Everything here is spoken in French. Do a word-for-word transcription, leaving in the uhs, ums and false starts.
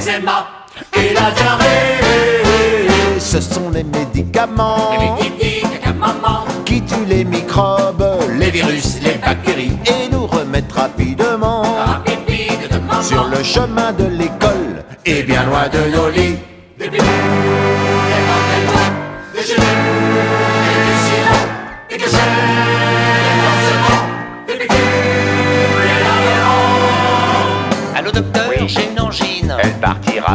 l'eczéma et la diarrhée. Ce sont les médicaments, Les médicaments qui tuent les microbes, les virus, les bactéries, et nous remettent rapidement rapidement sur le chemin de l'école et bien loin de nos lits. des bébés, éventuellement des gelées, et du sirop, des cachets, des pansements, des piqûres et la violence. Allô docteur, j'ai une angine. Elle partira